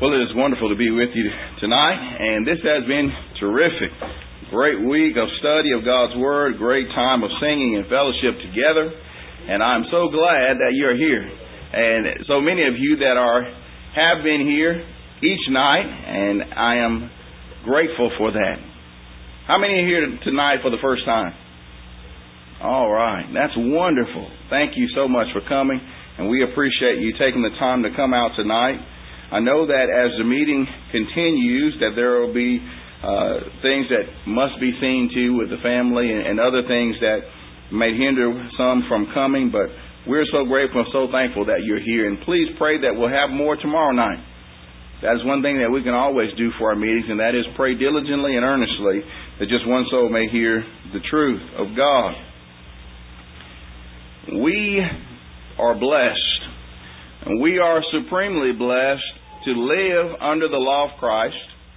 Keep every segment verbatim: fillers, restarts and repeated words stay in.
Well, it is wonderful to be with you tonight, and this has been terrific. Great week of study of God's Word, great time of singing and fellowship together, and I'm so glad that you're here. And so many of you that are have been here each night, and I am grateful for that. How many are here tonight for the first time? All right, that's wonderful. Thank you so much for coming, and we appreciate you taking the time to come out tonight. I know that as the meeting continues, that there will be uh, things that must be seen to with the family and, and other things that may hinder some from coming, but we're so grateful and so thankful that you're here. And please pray that we'll have more tomorrow night. That is one thing that we can always do for our meetings, and that is pray diligently and earnestly that just one soul may hear the truth of God. We are blessed, and we are supremely blessed to live under the law of Christ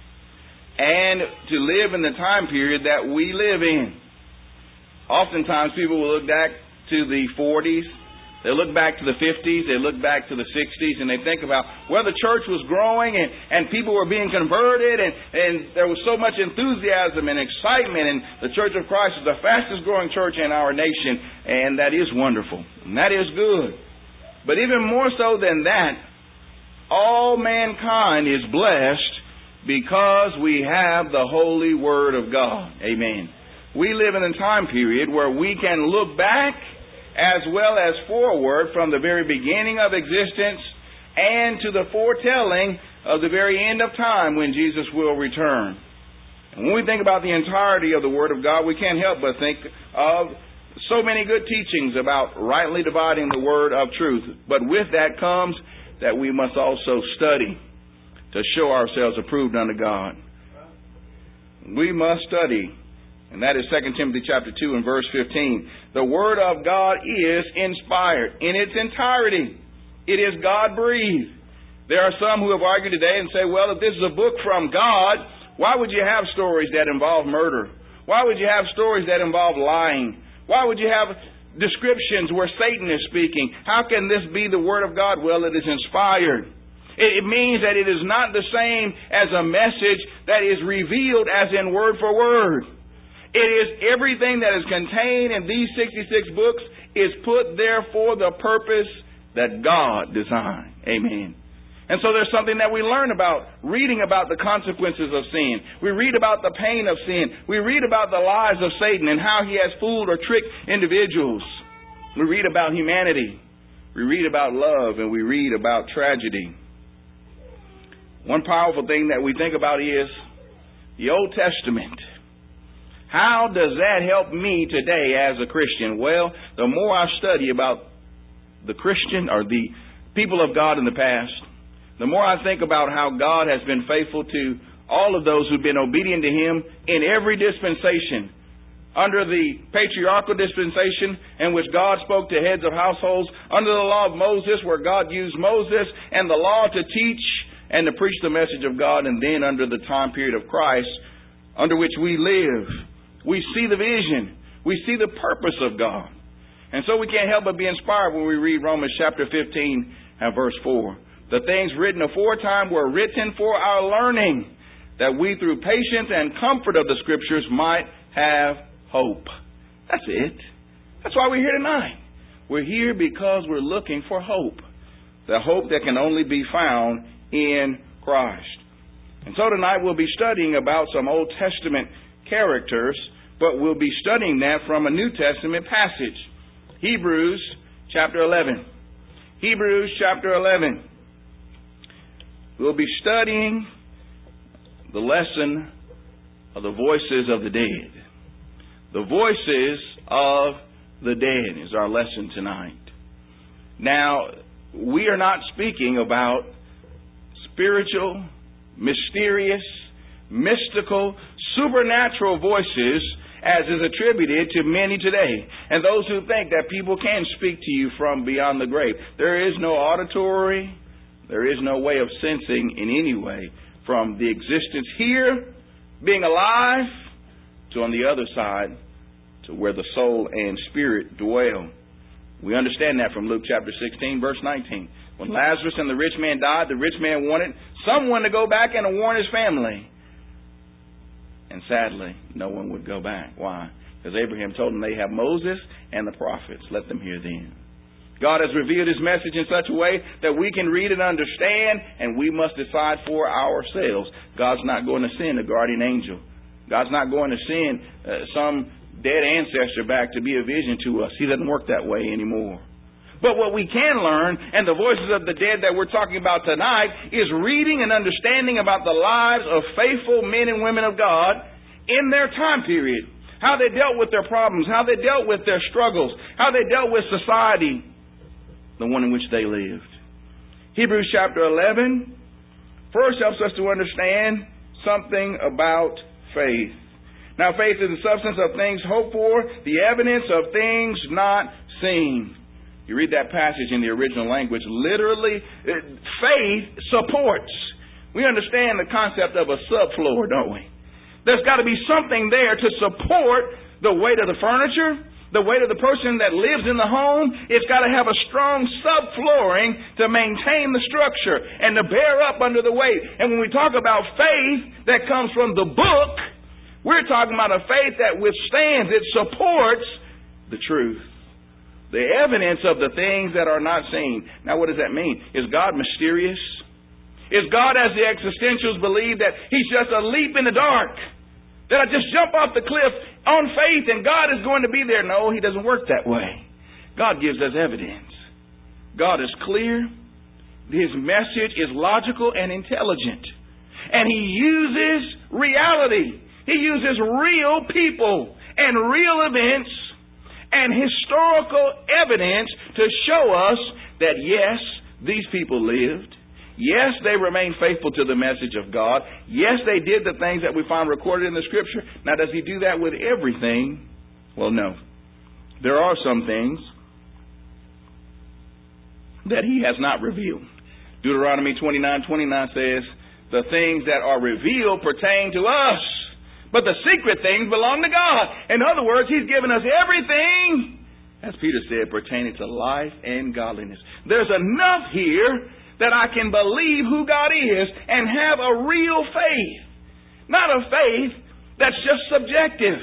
and to live in the time period that we live in. Oftentimes people will look back to the forties, they look back to the fifties, they look back to the sixties, and they think about where the church was growing and, and people were being converted and, and there was so much enthusiasm and excitement, and the Church of Christ is the fastest growing church in our nation, and that is wonderful, and that is good. But even more so than that, all mankind is blessed because we have the holy Word of God. Amen. We live in a time period where we can look back as well as forward from the very beginning of existence and to the foretelling of the very end of time when Jesus will return. And when we think about the entirety of the Word of God, we can't help but think of so many good teachings about rightly dividing the Word of truth. But with that comes that we must also study to show ourselves approved unto God. We must study, and that is Second Timothy chapter two and verse fifteen. The Word of God is inspired in its entirety. It is God-breathed. There are some who have argued today and say, well, if this is a book from God, why would you have stories that involve murder? Why would you have stories that involve lying? Why would you have descriptions where Satan is speaking? How can this be the Word of God? Well, it is inspired. It means that it is not the same as a message that is revealed as in word for word. It is everything that is contained in these sixty-six books is put there for the purpose that God designed. Amen. And so there's something that we learn about reading about the consequences of sin. We read about the pain of sin. We read about the lies of Satan and how he has fooled or tricked individuals. We read about humanity. We read about love, and we read about tragedy. One powerful thing that we think about is the Old Testament. How does that help me today as a Christian? Well, the more I study about the Christian or the people of God in the past, the more I think about how God has been faithful to all of those who've been obedient to Him in every dispensation. Under the patriarchal dispensation in which God spoke to heads of households, under the law of Moses where God used Moses and the law to teach and to preach the message of God, and then under the time period of Christ under which we live, we see the vision, we see the purpose of God. And so we can't help but be inspired when we read Romans chapter fifteen and verse four. The things written aforetime were written for our learning, that we through patience and comfort of the Scriptures might have hope. That's it. That's why we're here tonight. We're here because we're looking for hope. The hope that can only be found in Christ. And so tonight we'll be studying about some Old Testament characters, but we'll be studying that from a New Testament passage. Hebrews chapter eleven. Hebrews chapter eleven. We'll be studying the lesson of the voices of the dead. The voices of the dead is our lesson tonight. Now, we are not speaking about spiritual, mysterious, mystical, supernatural voices as is attributed to many today. And those who think that people can speak to you from beyond the grave. There is no auditory, there is no way of sensing in any way from the existence here, being alive, to on the other side, to where the soul and spirit dwell. We understand that from Luke chapter sixteen, verse nineteen. When Lazarus and the rich man died, the rich man wanted someone to go back and warn his family. And sadly, no one would go back. Why? Because Abraham told them they have Moses and the prophets. Let them hear them. God has revealed His message in such a way that we can read and understand, and we must decide for ourselves. God's not going to send a guardian angel. God's not going to send uh, some dead ancestor back to be a vision to us. He doesn't work that way anymore. But what we can learn, and the voices of the dead that we're talking about tonight, is reading and understanding about the lives of faithful men and women of God in their time period. How they dealt with their problems, how they dealt with their struggles, how they dealt with society, the one in which they lived. Hebrews chapter eleven first helps us to understand something about faith. Now, faith is the substance of things hoped for, the evidence of things not seen. You read that passage in the original language, literally, faith supports. We understand the concept of a subfloor, don't we? There's got to be something there to support the weight of the furniture, the weight of the person that lives in the home. It's got to have a strong subflooring to maintain the structure and to bear up under the weight. And when we talk about faith that comes from the book, we're talking about a faith that withstands, it supports the truth. The evidence of the things that are not seen. Now, what does that mean? Is God mysterious? Is God, as the existentials believe, that He's just a leap in the dark? That I just jump off the cliff on faith and God is going to be there? No, He doesn't work that way. God gives us evidence. God is clear. His message is logical and intelligent. And He uses reality. He uses real people and real events and historical evidence to show us that, yes, these people lived. Yes, they remained faithful to the message of God. Yes, they did the things that we find recorded in the Scripture. Now, does He do that with everything? Well, no. There are some things that He has not revealed. Deuteronomy twenty-nine twenty-nine says, the things that are revealed pertain to us, but the secret things belong to God. In other words, He's given us everything, as Peter said, pertaining to life and godliness. There's enough here that I can believe who God is and have a real faith. Not a faith that's just subjective.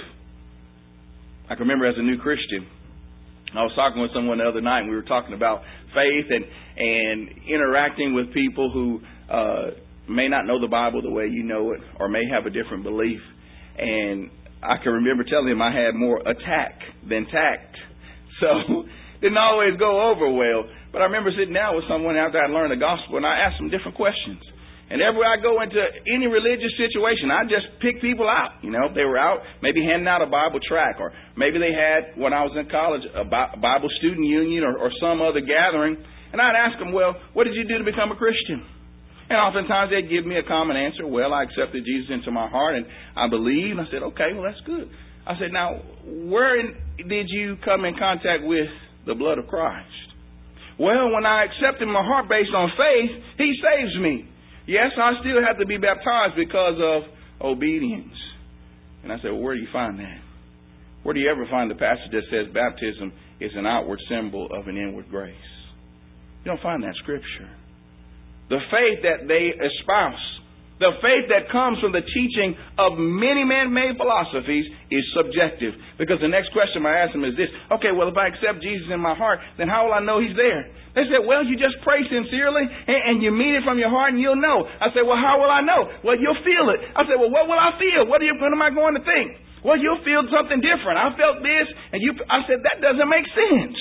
I can remember as a new Christian, I was talking with someone the other night, and we were talking about faith and, and interacting with people who uh, may not know the Bible the way you know it, or may have a different belief. And I can remember telling him I had more attack than tact. So didn't always go over well. But I remember sitting down with someone after I learned the gospel, and I asked them different questions. And everywhere I go into any religious situation, I just pick people out. You know, if they were out, maybe handing out a Bible tract, or maybe they had, when I was in college, a Bible student union or, or some other gathering. And I'd ask them, well, what did you do to become a Christian? And oftentimes they'd give me a common answer. Well, I accepted Jesus into my heart, and I believe. And I said, okay, well, that's good. I said, now, where did you come in contact with the blood of Christ? Well, when I accepted my heart based on faith, He saves me. Yes, I still have to be baptized because of obedience. And I said, well, where do you find that? Where do you ever find the passage that says baptism is an outward symbol of an inward grace? You don't find that Scripture. The faith that they espouse, the faith that comes from the teaching of many man-made philosophies, is subjective. Because the next question I ask them is this: okay, well, if I accept Jesus in my heart, then how will I know He's there? They said, well, you just pray sincerely and, and you mean it from your heart and you'll know. I said, well, how will I know? Well, you'll feel it. I said, well, what will I feel? What, are you, what am I going to think? Well, you'll feel something different. I felt this, and you. I said, that doesn't make sense.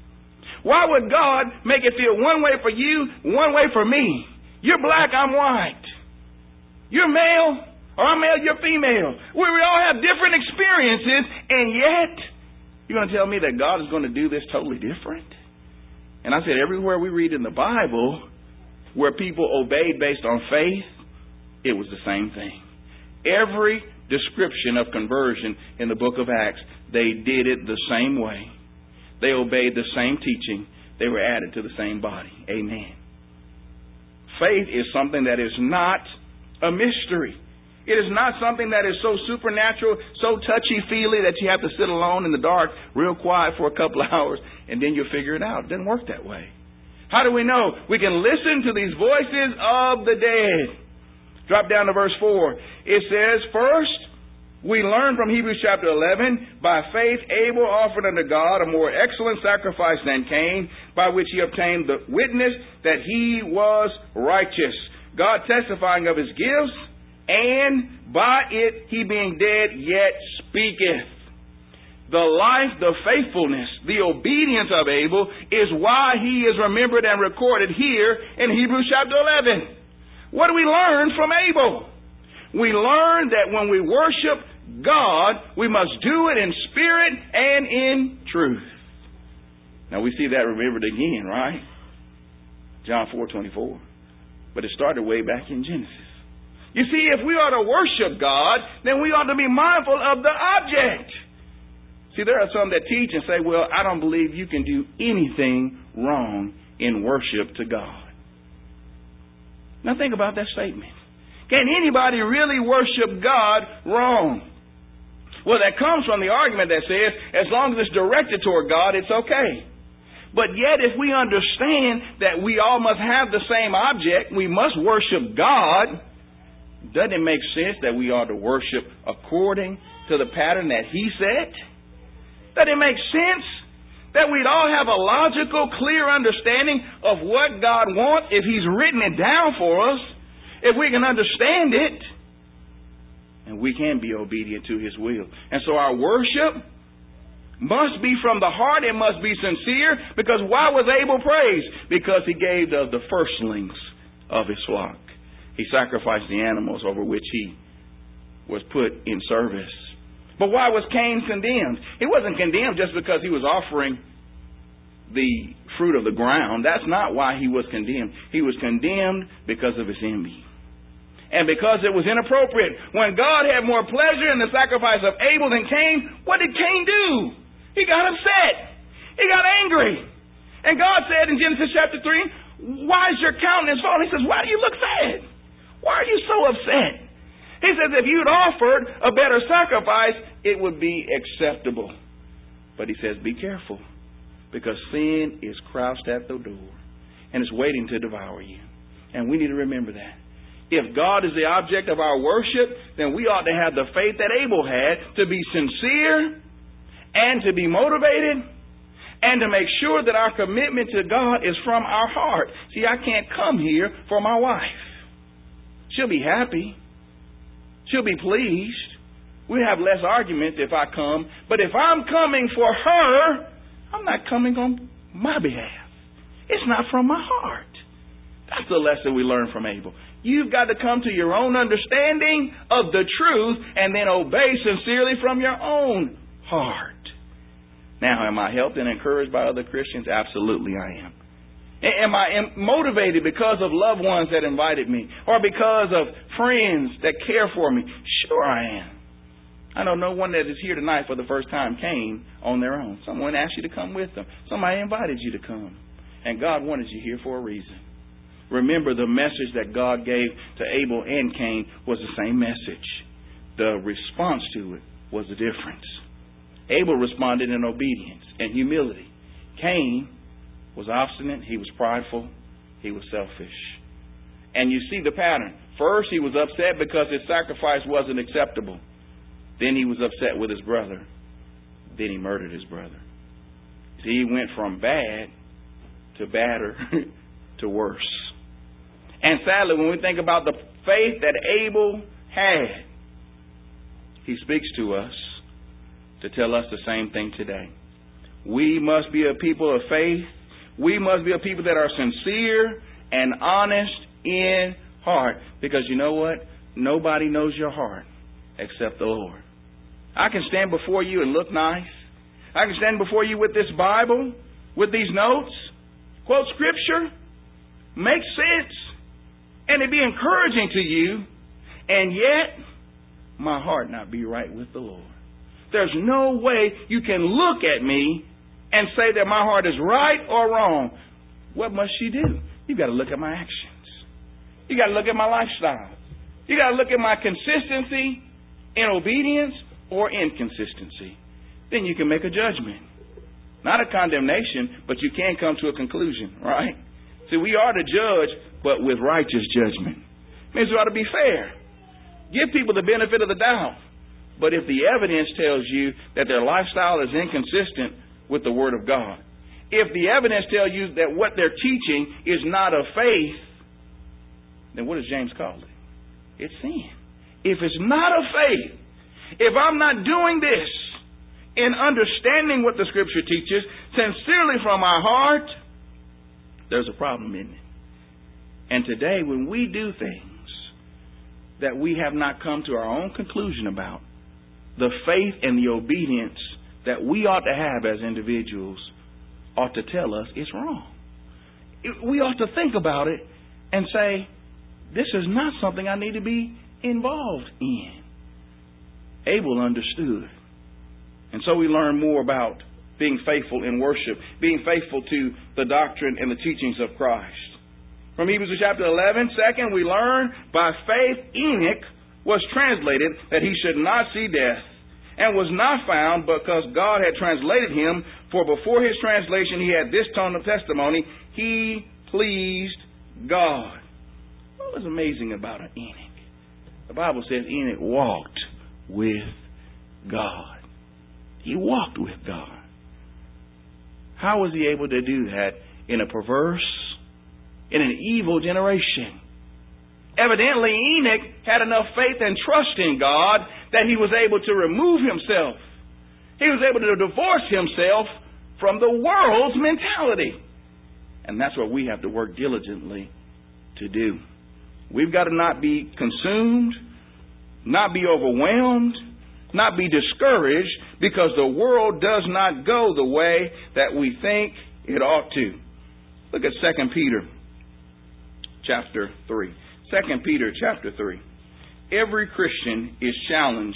Why would God make it feel one way for you, one way for me? You're black, I'm white. You're male, or I'm male, you're female. We, we all have different experiences, and yet you're going to tell me that God is going to do this totally different? And I said, everywhere we read in the Bible where people obeyed based on faith, it was the same thing. Every description of conversion in the book of Acts, they did it the same way. They obeyed the same teaching. They were added to the same body. Amen. Faith is something that is not a mystery. It is not something that is so supernatural, so touchy-feely that you have to sit alone in the dark, real quiet for a couple of hours, and then you'll figure it out. It doesn't work that way. How do we know? We can listen to these voices of the dead. Drop down to verse four. It says, first, we learn from Hebrews chapter eleven, by faith Abel offered unto God a more excellent sacrifice than Cain, by which he obtained the witness that he was righteous, God testifying of his gifts, and by it he being dead yet speaketh. The life, the faithfulness, the obedience of Abel is why he is remembered and recorded here in Hebrews chapter eleven. What do we learn from Abel? We learn that when we worship God, we must do it in spirit and in truth. Now we see that remembered again, right? John four twenty-four. But it started way back in Genesis. You see, if we are to worship God, then we ought to be mindful of the object. See, there are some that teach and say, well, I don't believe you can do anything wrong in worship to God. Now think about that statement. Can anybody really worship God wrong? Well, that comes from the argument that says, as long as it's directed toward God, it's okay. But yet, if we understand that we all must have the same object, we must worship God, doesn't it make sense that we ought to worship according to the pattern that He set? Doesn't it make sense that we'd all have a logical, clear understanding of what God wants if He's written it down for us, if we can understand it, and we can be obedient to His will. And so our worship must be from the heart. It must be sincere. Because why was Abel praised? Because he gave of the firstlings of his flock. He sacrificed the animals over which he was put in service. But why was Cain condemned? He wasn't condemned just because he was offering the fruit of the ground. That's not why he was condemned. He was condemned because of his envy. And because it was inappropriate. When God had more pleasure in the sacrifice of Abel than Cain, what did Cain do? He got upset. He got angry. And God said in Genesis chapter three, why is your countenance fallen? He says, why do you look sad? Why are you so upset? He says, if you'd offered a better sacrifice, it would be acceptable. But he says, be careful. Because sin is crouched at the door. And it's waiting to devour you. And we need to remember that. If God is the object of our worship, then we ought to have the faith that Abel had, to be sincere and to be motivated and to make sure that our commitment to God is from our heart. See, I can't come here for my wife. She'll be happy. She'll be pleased. We have less argument if I come. But if I'm coming for her, I'm not coming on my behalf. It's not from my heart. That's the lesson we learn from Abel. You've got to come to your own understanding of the truth and then obey sincerely from your own heart. Now, am I helped and encouraged by other Christians? Absolutely I am. Am I motivated because of loved ones that invited me or because of friends that care for me? Sure I am. I know no one that is here tonight for the first time came on their own. Someone asked you to come with them. Somebody invited you to come. And God wanted you here for a reason. Remember, the message that God gave to Abel and Cain was the same message. The response to it was the difference. Abel responded in obedience and humility. Cain was obstinate. He was prideful. He was selfish. And you see the pattern. First, he was upset because his sacrifice wasn't acceptable. Then he was upset with his brother. Then he murdered his brother. See, he went from bad to badder to worse. And sadly, when we think about the faith that Abel had, he speaks to us to tell us the same thing today. We must be a people of faith. We must be a people that are sincere and honest in heart. Because you know what? Nobody knows your heart except the Lord. I can stand before you and look nice. I can stand before you with this Bible, with these notes, quote scripture, make sense, and it be encouraging to you, and yet my heart not be right with the Lord. There's no way you can look at me and say that my heart is right or wrong. What must you do? You've got to look at my actions. You've got to look at my lifestyle. You've got to look at my consistency in obedience or inconsistency. Then you can make a judgment. Not a condemnation, but you can come to a conclusion, right? See, we are to judge, but with righteous judgment. It means we ought to be fair. Give people the benefit of the doubt. But if the evidence tells you that their lifestyle is inconsistent with the Word of God, if the evidence tells you that what they're teaching is not of faith, then what does James call it? It's sin. If it's not of faith, if I'm not doing this in understanding what the Scripture teaches sincerely from my heart, there's a problem in it. And today, when we do things that we have not come to our own conclusion about, the faith and the obedience that we ought to have as individuals ought to tell us it's wrong. We ought to think about it and say, this is not something I need to be involved in. Abel understood. And so we learn more about being faithful in worship, being faithful to the doctrine and the teachings of Christ. From Hebrews chapter eleven, second, we learn by faith Enoch was translated that he should not see death, and was not found because God had translated him, for before his translation he had this tone of testimony, he pleased God. What was amazing about Enoch? The Bible says Enoch walked with God. He walked with God. How was he able to do that in a perverse, in an evil generation? Evidently, Enoch had enough faith and trust in God that he was able to remove himself. He was able to divorce himself from the world's mentality. And that's what we have to work diligently to do. We've got to not be consumed, not be overwhelmed, not be discouraged because the world does not go the way that we think it ought to. Look at Second Peter chapter three. Second Peter chapter three. Every Christian is challenged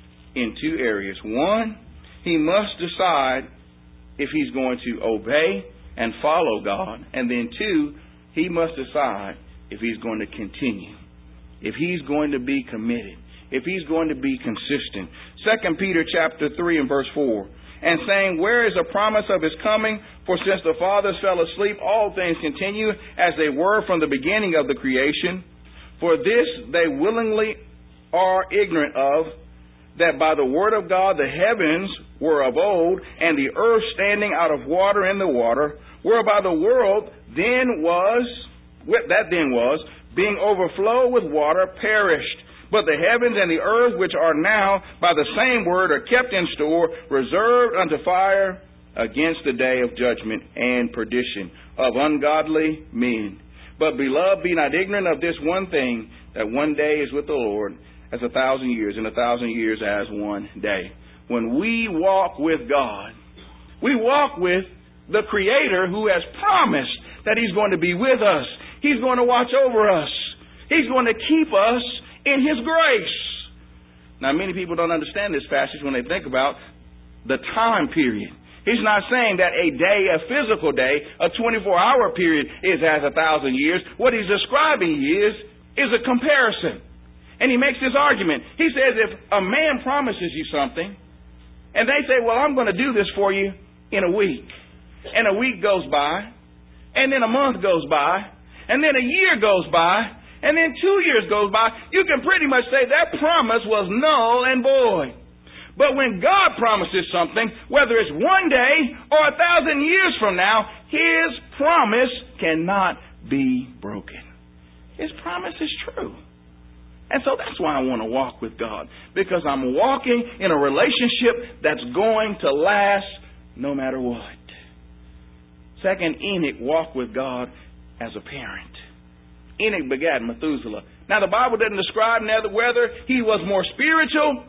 in two areas. One, he must decide if he's going to obey and follow God. And then two, he must decide if he's going to continue, if he's going to be committed, if he's going to be consistent. Second Peter chapter three and verse four. And saying, where is the promise of his coming? For since the fathers fell asleep, all things continue as they were from the beginning of the creation. For this they willingly are ignorant of, that by the word of God the heavens were of old, and the earth standing out of water in the water, whereby the world then was, that then was, being overflowed with water, perished. But the heavens and the earth, which are now by the same word, are kept in store, reserved unto fire against the day of judgment and perdition of ungodly men. But, beloved, be not ignorant of this one thing, that one day is with the Lord as a thousand years, and a thousand years as one day. When we walk with God, we walk with the Creator who has promised that He's going to be with us. He's going to watch over us. He's going to keep us in His grace. Now, many people don't understand this passage when they think about the time period. He's not saying that a day, a physical day, a twenty-four hour period is as a thousand years. What he's describing is, is a comparison. And he makes this argument. He says if a man promises you something, and they say, well, I'm going to do this for you in a week. And a week goes by, and then a month goes by, and then a year goes by, and then two years goes by, you can pretty much say that promise was null and void. But when God promises something, whether it's one day or a thousand years from now, His promise cannot be broken. His promise is true. And so that's why I want to walk with God, because I'm walking in a relationship that's going to last no matter what. Second, Enoch walked with God as a parent. Enoch begat Methuselah. Now, the Bible doesn't describe whether he was more spiritual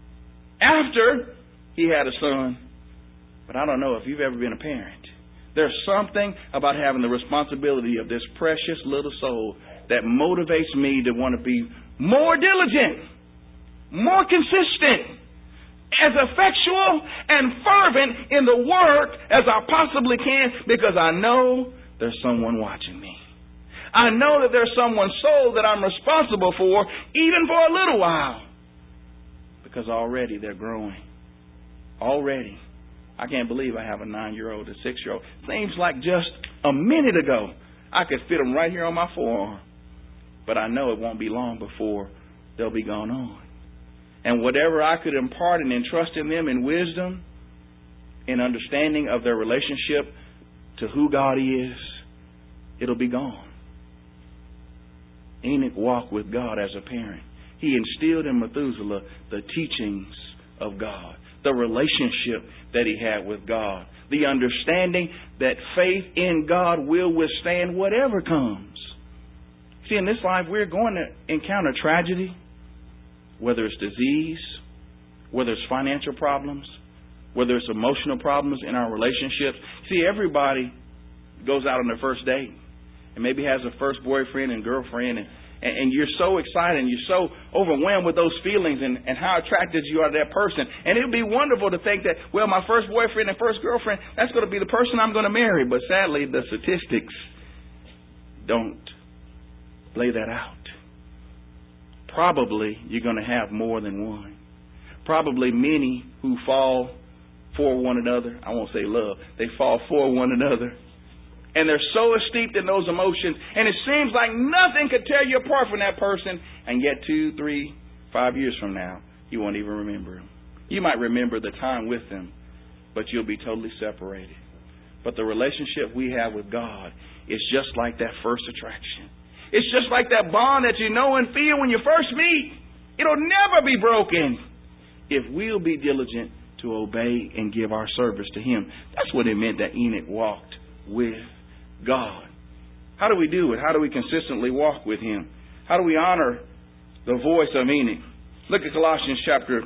after he had a son. But I don't know if you've ever been a parent. There's something about having the responsibility of this precious little soul that motivates me to want to be more diligent, more consistent, as effectual and fervent in the work as I possibly can, because I know there's someone watching me. I know that there's someone's soul that I'm responsible for, even for a little while. Because already they're growing. Already. I can't believe I have a nine-year-old, a six-year-old. Seems like just a minute ago, I could fit them right here on my forearm. But I know it won't be long before they'll be gone on. And whatever I could impart and entrust in them in wisdom, in understanding of their relationship to who God is, it'll be gone. Enoch walked with God as a parent. He instilled in Methuselah the teachings of God, the relationship that he had with God, the understanding that faith in God will withstand whatever comes. See, in this life, we're going to encounter tragedy, whether it's disease, whether it's financial problems, whether it's emotional problems in our relationships. See, everybody goes out on their first date and maybe has a first boyfriend and girlfriend, and, and you're so excited and you're so overwhelmed with those feelings and, and how attracted you are to that person. And it would be wonderful to think that, well, my first boyfriend and first girlfriend, that's going to be the person I'm going to marry. But sadly, the statistics don't lay that out. Probably you're going to have more than one. Probably many who fall for one another. I won't say love. They fall for one another. And they're so steeped in those emotions. And it seems like nothing could tear you apart from that person. And yet two, three, five years from now, you won't even remember them. You might remember the time with them, but you'll be totally separated. But the relationship we have with God is just like that first attraction. It's just like that bond that you know and feel when you first meet. It'll never be broken if we'll be diligent to obey and give our service to Him. That's what it meant that Enoch walked with God. How do we do it? How do we consistently walk with Him? How do we honor the voice of Enoch? Look at Colossians chapter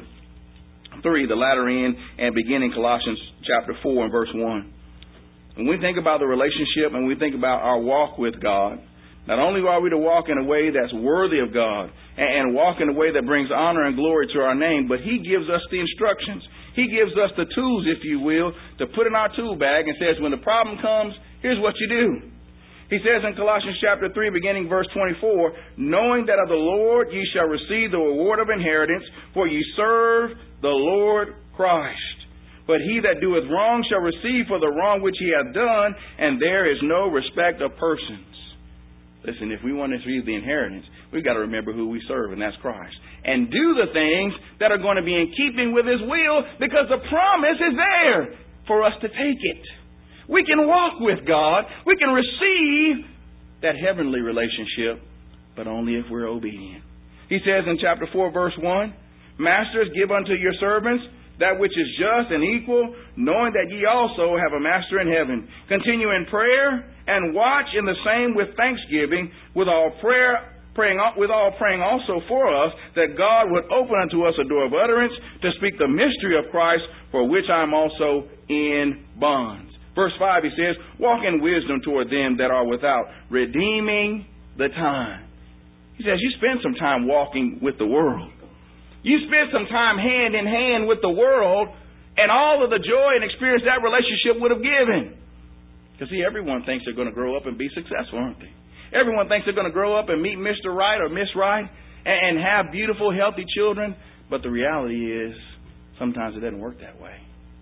three, the latter end, and beginning Colossians chapter four and verse one. When we think about the relationship and we think about our walk with God, not only are we to walk in a way that's worthy of God and walk in a way that brings honor and glory to our name, but He gives us the instructions. He gives us the tools, if you will, to put in our tool bag and says, when the problem comes, here's what you do. He says in Colossians chapter three, beginning verse twenty-four, knowing that of the Lord ye shall receive the reward of inheritance, for ye serve the Lord Christ. But he that doeth wrong shall receive for the wrong which he hath done, and there is no respect of persons. Listen, if we want to receive the inheritance, we've got to remember who we serve, and that's Christ. And do the things that are going to be in keeping with His will, because the promise is there for us to take it. We can walk with God. We can receive that heavenly relationship, but only if we're obedient. He says in chapter four, verse one, Masters, give unto your servants that which is just and equal, knowing that ye also have a master in heaven. Continue in prayer and watch in the same with thanksgiving, with all prayer, praying, with all praying also for us, that God would open unto us a door of utterance to speak the mystery of Christ, for which I am also in bonds. Verse five, he says, walk in wisdom toward them that are without, redeeming the time. He says, you spend some time walking with the world. You spend some time hand in hand with the world, and all of the joy and experience that relationship would have given. Because, see, everyone thinks they're going to grow up and be successful, aren't they? Everyone thinks they're going to grow up and meet Mister Right or Miss Right and, and have beautiful, healthy children. But the reality is, sometimes it doesn't work that way.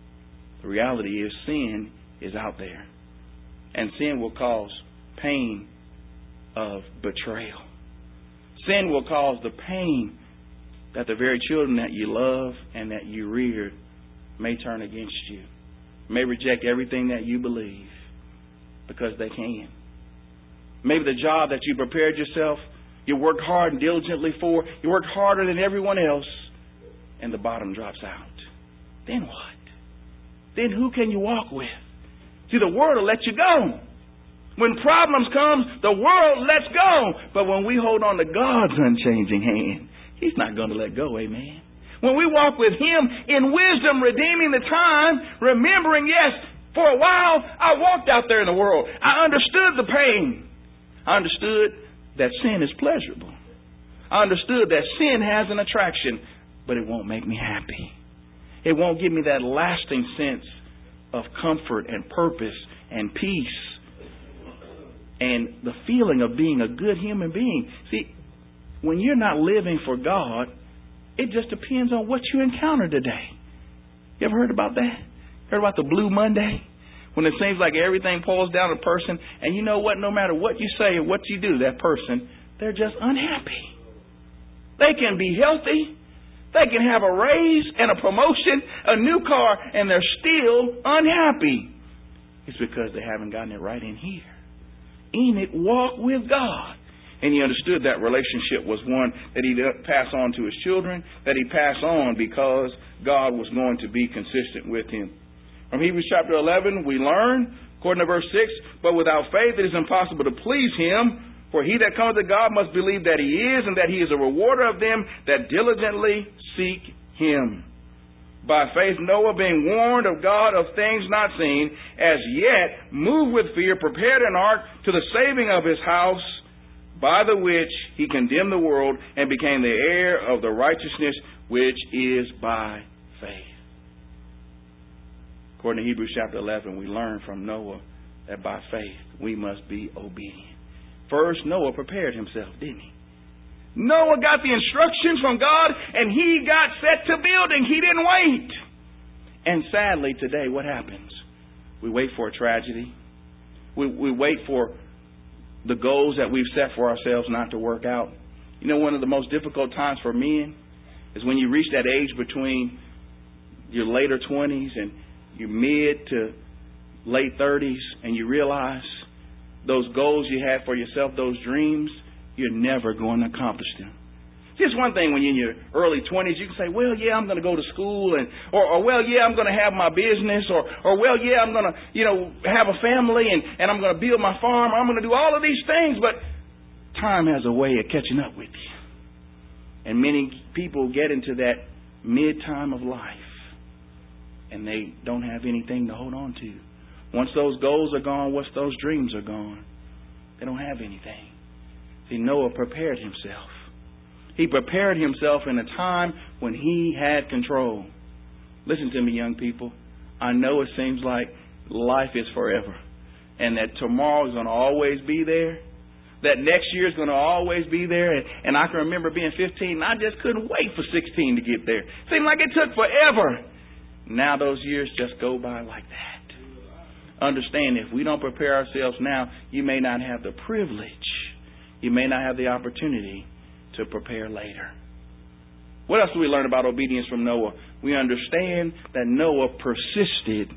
The reality is, sin is out there. And sin will cause pain of betrayal. Sin will cause the pain that the very children that you love and that you reared may turn against you, may reject everything that you believe because they can. Maybe the job that you prepared yourself, you worked hard and diligently for, you worked harder than everyone else, and the bottom drops out. Then what? Then who can you walk with? See, the world will let you go. When problems come, the world lets go. But when we hold on to God's unchanging hand, He's not going to let go, amen. When we walk with Him in wisdom, redeeming the time, remembering, yes, for a while I walked out there in the world. I understood the pain. I understood that sin is pleasurable. I understood that sin has an attraction, but it won't make me happy. It won't give me that lasting sense of comfort and purpose and peace and the feeling of being a good human being. See, when you're not living for God, it just depends on what you encounter today. You ever heard about that? Heard about the Blue Monday? when it seems like everything pulls down a person, and you know what, no matter what you say or what you do, that person, they're just unhappy. They can be healthy. They can have a raise and a promotion, a new car, and they're still unhappy. It's because they haven't gotten it right in here. Enoch walked with God. And he understood that relationship was one that he'd pass on to his children, that he'd pass on because God was going to be consistent with him. From Hebrews chapter eleven, we learn, according to verse six, but without faith it is impossible to please him, for he that cometh to God must believe that he is, and that he is a rewarder of them that diligently seek him. By faith Noah, being warned of God of things not seen, as yet moved with fear, prepared an ark to the saving of his house, by the which he condemned the world and became the heir of the righteousness which is by faith. According to Hebrews chapter eleven, we learn from Noah that by faith we must be obedient. First, Noah prepared himself, didn't he? Noah got the instructions from God and he got set to building. He didn't wait. And sadly today, what happens? We wait for a tragedy. We, we wait for the goals that we've set for ourselves not to work out. You know, one of the most difficult times for men is when you reach that age between your later twenties and your mid to late thirties, and you realize those goals you had for yourself, those dreams, you're never going to accomplish them. Just one thing, when you're in your early twenties, you can say, well, yeah, I'm going to go to school, and or, or well, yeah, I'm going to have my business, or, or well, yeah, I'm going to, you know, have a family, and, and I'm going to build my farm. I'm going to do all of these things, but time has a way of catching up with you. And many people get into that mid-time of life, and they don't have anything to hold on to. Once those goals are gone, once those dreams are gone, they don't have anything. See, Noah prepared himself. He prepared himself in a time when he had control. Listen to me, young people. I know it seems like life is forever, and that tomorrow is going to always be there. That next year is going to always be there. And, and I can remember being fifteen, and I just couldn't wait for sixteen to get there. Seemed like it took forever. Now those years just go by like that. Understand, if we don't prepare ourselves now, you may not have the privilege. You may not have the opportunity to prepare later. What else do we learn about obedience from Noah? We understand that Noah persisted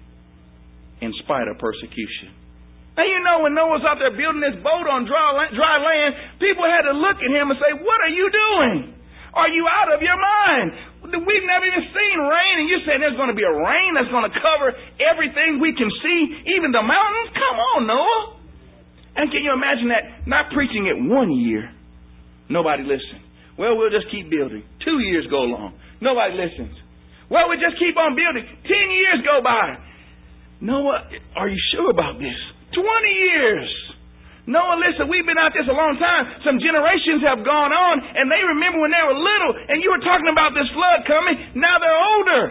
in spite of persecution. Now, you know, when Noah was out there building this boat on dry land, dry land, people had to look at him and say, what are you doing? Are you out of your mind? We've never even seen rain, and you're saying there's going to be a rain that's going to cover everything we can see, even the mountains? Come on, Noah. And can you imagine that? Not preaching it one year. Nobody listened. Well, we'll just keep building. Two years go along. Nobody listens. Well, we'll just keep on building. Ten years go by. Noah, are you sure about this? Twenty years. Noah, listen, we've been out this a long time. Some generations have gone on, and they remember when they were little, and you were talking about this flood coming. Now they're older.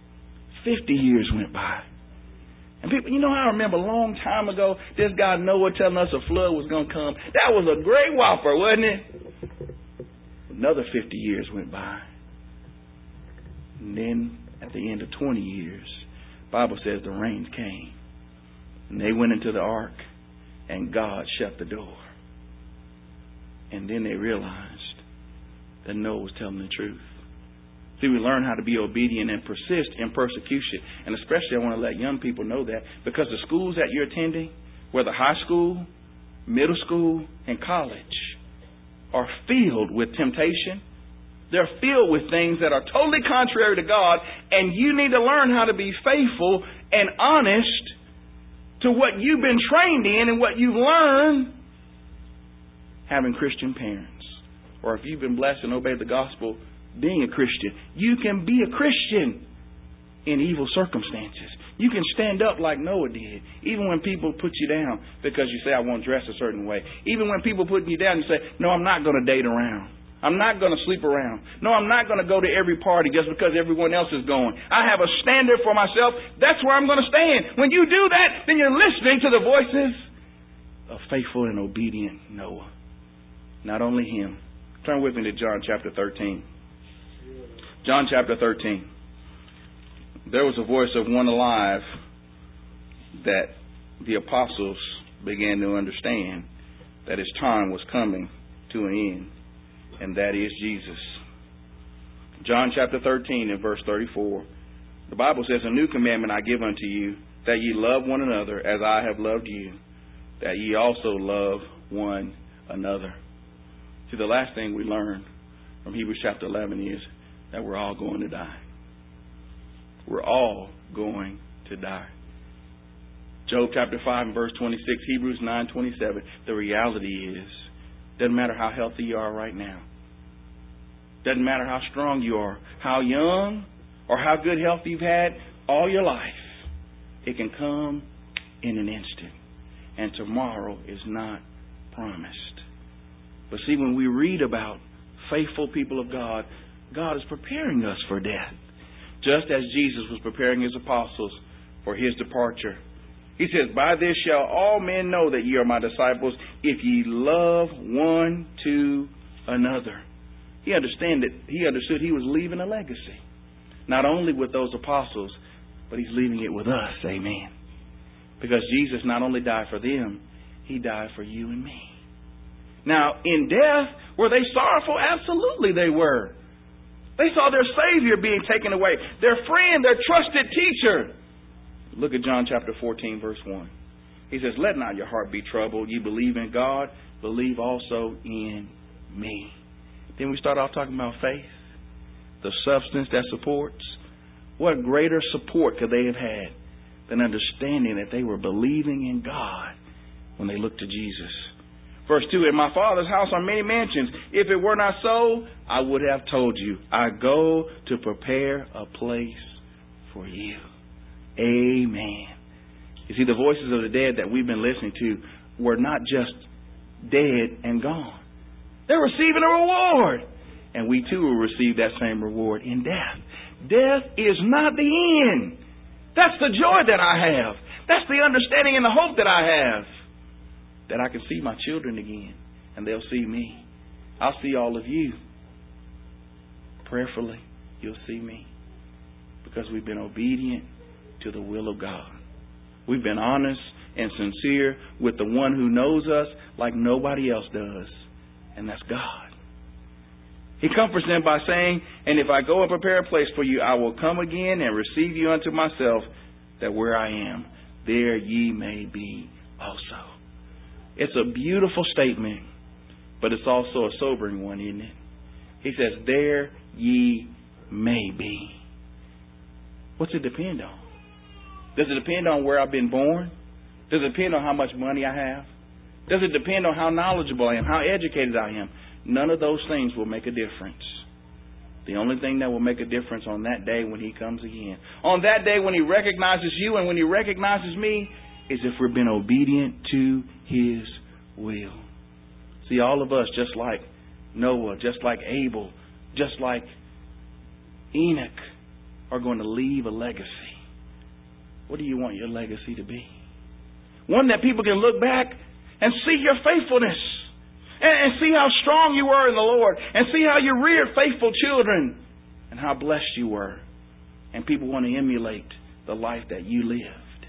Fifty years went by. And people, you know, I remember a long time ago, this guy Noah telling us a flood was going to come. That was a great whopper, wasn't it? Another fifty years went by. And then at the end of twenty years, the Bible says the rains came. And they went into the ark, and God shut the door. And then they realized that Noah was telling the truth. See, we learn how to be obedient and persist in persecution. And especially I want to let young people know that, because the schools that you're attending, whether high school, middle school, and college, are filled with temptation. They're filled with things that are totally contrary to God, and you need to learn how to be faithful and honest to what you've been trained in and what you've learned having Christian parents. Or if you've been blessed and obeyed the gospel being a Christian, you can be a Christian in evil circumstances. You can stand up like Noah did, even when people put you down because you say, I won't dress a certain way. Even when people put you down, you say, no, I'm not going to date around. I'm not going to sleep around. No, I'm not going to go to every party just because everyone else is going. I have a standard for myself. That's where I'm going to stand. When you do that, then you're listening to the voices of faithful and obedient Noah. Not only him. Turn with me to John chapter thirteen. John chapter thirteen. There was a voice of one alive that the apostles began to understand that his time was coming to an end, and that is Jesus. John chapter thirteen and verse thirty-four, the Bible says, "A new commandment I give unto you, that ye love one another as I have loved you, that ye also love one another." See, the last thing we learn from Hebrews chapter eleven is that we're all going to die. We're all going to die. Job chapter five and verse twenty-six, Hebrews nine twenty-seven, the reality is, doesn't matter how healthy you are right now. Doesn't matter how strong you are, how young or how good health you've had all your life. It can come in an instant. And tomorrow is not promised. But see, when we read about faithful people of God, God is preparing us for death. Just as Jesus was preparing his apostles for his departure. He says, "By this shall all men know that ye are my disciples, if ye love one to another." He understand that he understood he was leaving a legacy. Not only with those apostles, but he's leaving it with us. Amen. Because Jesus not only died for them, he died for you and me. Now, in death, were they sorrowful? Absolutely they were. They saw their Savior being taken away. Their friend, their trusted teacher. Look at John chapter fourteen, verse one. He says, "Let not your heart be troubled. You believe in God, believe also in me." Then we start off talking about faith, the substance that supports. What greater support could they have had than understanding that they were believing in God when they looked to Jesus? Verse two, "In my Father's house are many mansions. If it were not so, I would have told you. I go to prepare a place for you." Amen. You see, the voices of the dead that we've been listening to were not just dead and gone. They're receiving a reward. And we too will receive that same reward in death. Death is not the end. That's the joy that I have. That's the understanding and the hope that I have. That I can see my children again. And they'll see me. I'll see all of you. Prayerfully, you'll see me. Because we've been obedient to the will of God. We've been honest and sincere with the one who knows us like nobody else does. And that's God. He comforts them by saying, "And if I go and prepare a place for you, I will come again and receive you unto myself, that where I am, there ye may be also." It's a beautiful statement, but it's also a sobering one, isn't it? He says, "There ye may be." What's it depend on? Does it depend on where I've been born? Does it depend on how much money I have? Does it depend on how knowledgeable I am, how educated I am? None of those things will make a difference. The only thing that will make a difference on that day when he comes again, on that day when he recognizes you and when he recognizes me, is if we've been obedient to his will. See, all of us, just like Noah, just like Abel, just like Enoch, are going to leave a legacy. What do you want your legacy to be? One that people can look back and see your faithfulness. And see how strong you were in the Lord. And see how you reared faithful children. And how blessed you were. And people want to emulate the life that you lived.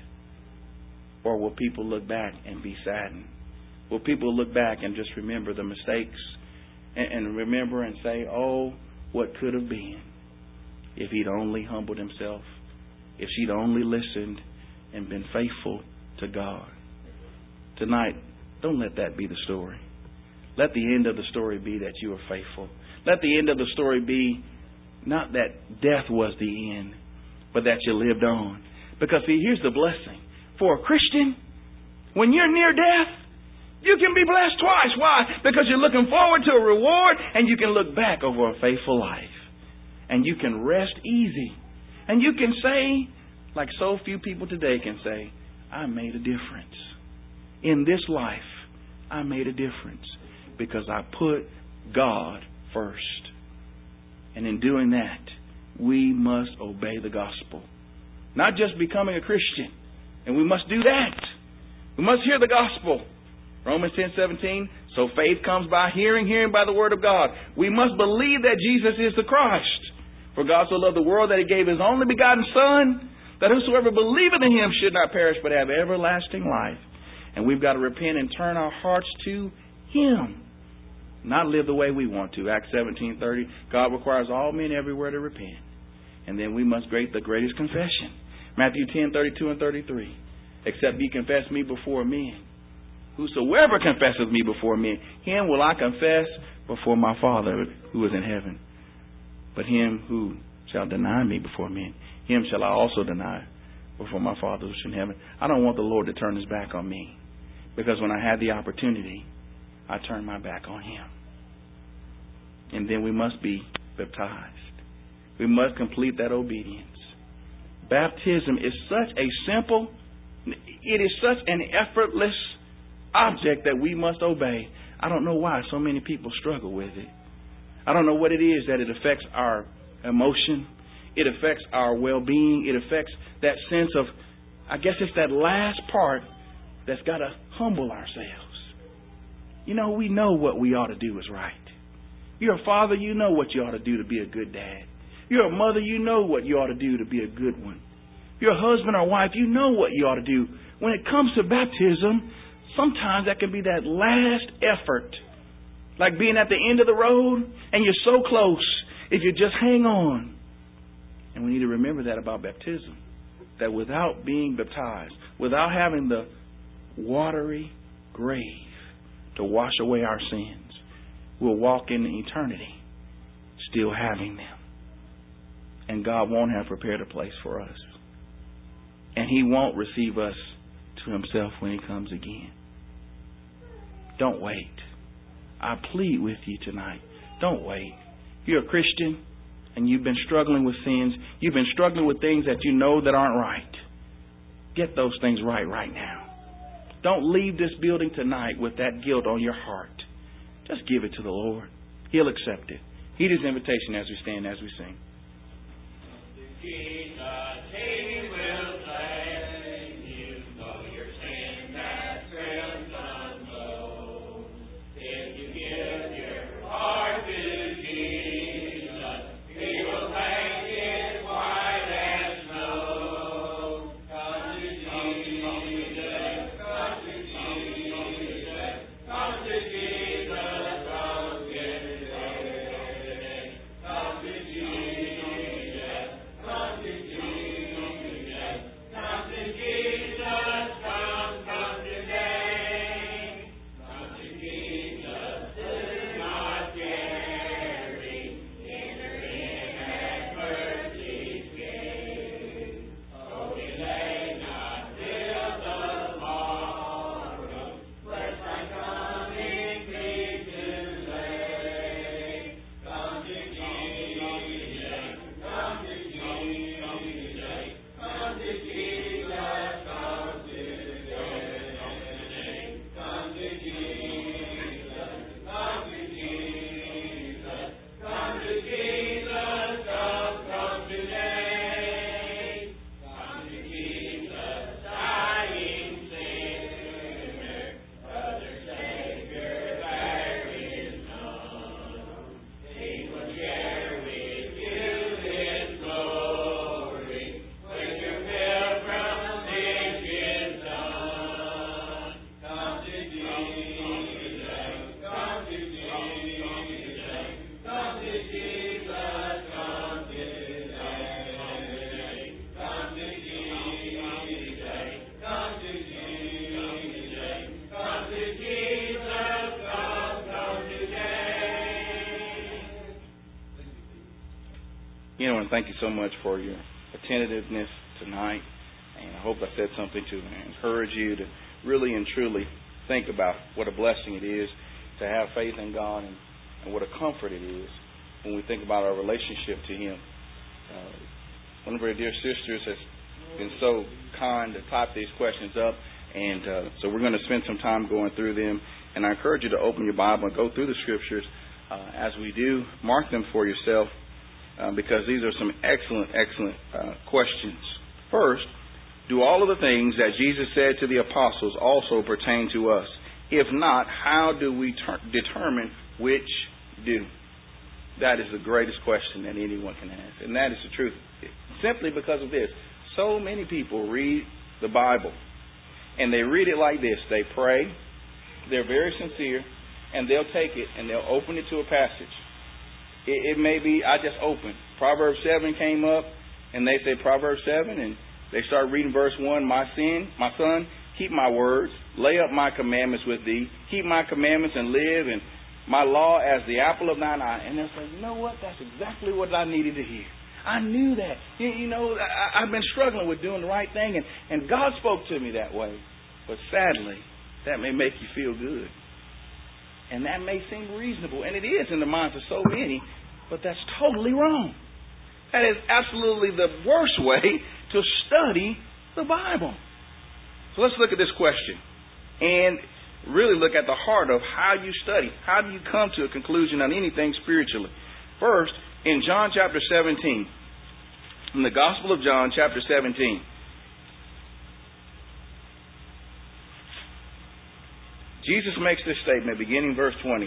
Or will people look back and be saddened? Will people look back and just remember the mistakes? And, and remember and say, "Oh, what could have been if he'd only humbled himself. If she'd only listened and been faithful to God." Tonight, don't let that be the story. Let the end of the story be that you were faithful. Let the end of the story be not that death was the end, but that you lived on. Because see, here's the blessing. For a Christian, when you're near death, you can be blessed twice. Why? Because you're looking forward to a reward and you can look back over a faithful life. And you can rest easy. And you can say, like so few people today can say, "I made a difference. In this life, I made a difference. Because I put God first." And in doing that, we must obey the gospel. Not just becoming a Christian. And we must do that. We must hear the gospel. Romans ten seventeen, "So faith comes by hearing, hearing by the word of God." We must believe that Jesus is the Christ. "For God so loved the world that he gave his only begotten Son, that whosoever believeth in him should not perish but have everlasting life. And we've got to repent and turn our hearts to him. Not live the way we want to. Acts seventeen thirty. God requires all men everywhere to repent. And then we must great the greatest confession. Matthew ten thirty-two and thirty-three. Except ye confess me before men. Whosoever confesseth me before men, him will I confess before my Father who is in heaven. But him who shall deny me before men, him shall I also deny before my Father who is in heaven. I don't want the Lord to turn his back on me. Because when I had the opportunity, I turned my back on him. And then we must be baptized. We must complete that obedience. Baptism is such a simple, it is such an effortless object that we must obey. I don't know why so many people struggle with it. I don't know what it is that it affects our emotion. It affects our well-being. It affects that sense of, I guess it's that last part that's got to humble ourselves. You know, we know what we ought to do is right. You're a father, you know what you ought to do to be a good dad. You're a mother, you know what you ought to do to be a good one. You're a husband or wife, you know what you ought to do. When it comes to baptism, sometimes that can be that last effort. Like being at the end of the road and you're so close if you just hang on. And we need to remember that about baptism. That without being baptized, without having the watery grave to wash away our sins, we'll walk in eternity still having them. And God won't have prepared a place for us. And he won't receive us to himself when he comes again. Don't wait. I plead with you tonight. Don't wait. You're a Christian and you've been struggling with sins. You've been struggling with things that you know that aren't right. Get those things right right now. Don't leave this building tonight with that guilt on your heart. Just give it to the Lord. He'll accept it. Heed his invitation as we stand, as we sing. Jesus, he will save you, though your sin has crimson flow. If you give your heart to Jesus, he will make it white as snow. Come to Jesus, come to Jesus, come to Jesus, come today. Come to Jesus. You know, and thank you so much for your attentiveness tonight. And I hope I said something to encourage you to really and truly think about what a blessing it is to have faith in God, and, and what a comfort it is when we think about our relationship to him. Uh, one of our dear sisters has been so kind to type these questions up, and uh, so we're going to spend some time going through them. And I encourage you to open your Bible and go through the Scriptures. Uh, as we do, mark them for yourself, uh, because these are some excellent, excellent uh, questions. First, do all of the things that Jesus said to the apostles also pertain to us? If not, how do we ter- determine which do? That is the greatest question that anyone can ask. And that is the truth. Simply because of this. So many people read the Bible, and they read it like this. They pray, they're very sincere, and they'll take it and they'll open it to a passage. It, it may be, I just opened. Proverbs seven came up, and they say Proverbs seven, and they start reading verse one, my sin, my son, keep my words, lay up my commandments with thee, keep my commandments and live, and my law as the apple of thine eye. And they'll say, you know what, that's exactly what I needed to hear. I knew that. You, you know, I, I've been struggling with doing the right thing, and, and God spoke to me that way. But sadly, that may make you feel good. And that may seem reasonable, and it is in the minds of so many, but that's totally wrong. That is absolutely the worst way to study the Bible. So let's look at this question and really look at the heart of how you study. How do you come to a conclusion on anything spiritually? First, in John chapter seventeen, in the Gospel of John chapter seventeen, Jesus makes this statement beginning verse twenty.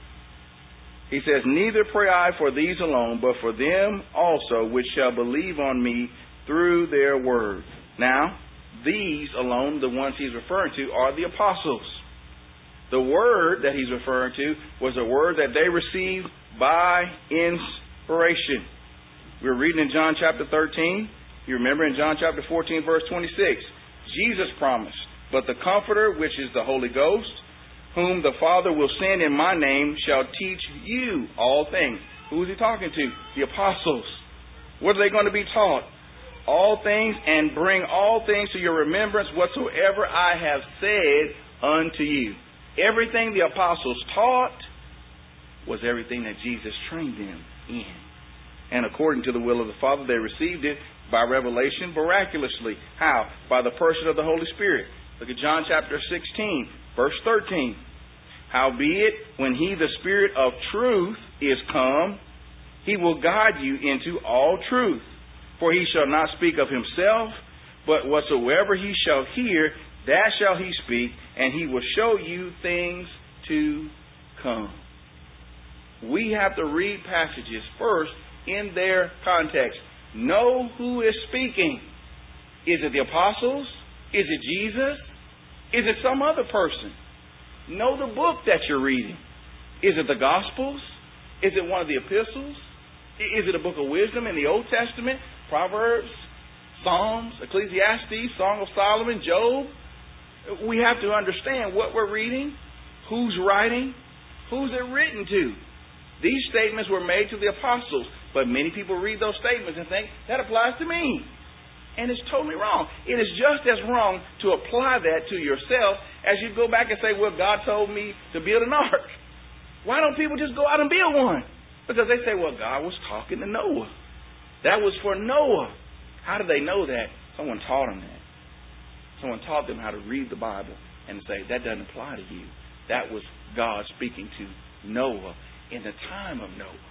He says, neither pray I for these alone, but for them also which shall believe on me through their word. Now, these alone, the ones he's referring to, are the apostles. The word that he's referring to was a word that they received by inspiration. We're reading in John chapter thirteen. You remember in John chapter fourteen, verse twenty-six, Jesus promised, but the Comforter, which is the Holy Ghost, whom the Father will send in my name, shall teach you all things. Who is he talking to? The apostles. What are they going to be taught? All things, and bring all things to your remembrance whatsoever I have said unto you. Everything the apostles taught was everything that Jesus trained them in. And according to the will of the Father, they received it by revelation miraculously. How? By the person of the Holy Spirit. Look at John chapter sixteen, verse thirteen. Howbeit, when he, the Spirit of truth, is come, he will guide you into all truth. For he shall not speak of himself, but whatsoever he shall hear, that shall he speak, and he will show you things to come. We have to read passages first in their context. Know who is speaking. Is it the apostles? Is it Jesus? Is it some other person? Know the book that you're reading. Is it the Gospels? Is it one of the epistles? Is it a book of wisdom in the Old Testament? Proverbs, Psalms, Ecclesiastes, Song of Solomon, Job? We have to understand what we're reading, who's writing, who's it written to. These statements were made to the apostles, but many people read those statements and think, that applies to me. And it's totally wrong. It is just as wrong to apply that to yourself as you go back and say, well, God told me to build an ark. Why don't people just go out and build one? Because they say, well, God was talking to Noah. That was for Noah. How did they know that? Someone taught them that. Someone taught them how to read the Bible and say, that doesn't apply to you. That was God speaking to Noah in the time of Noah.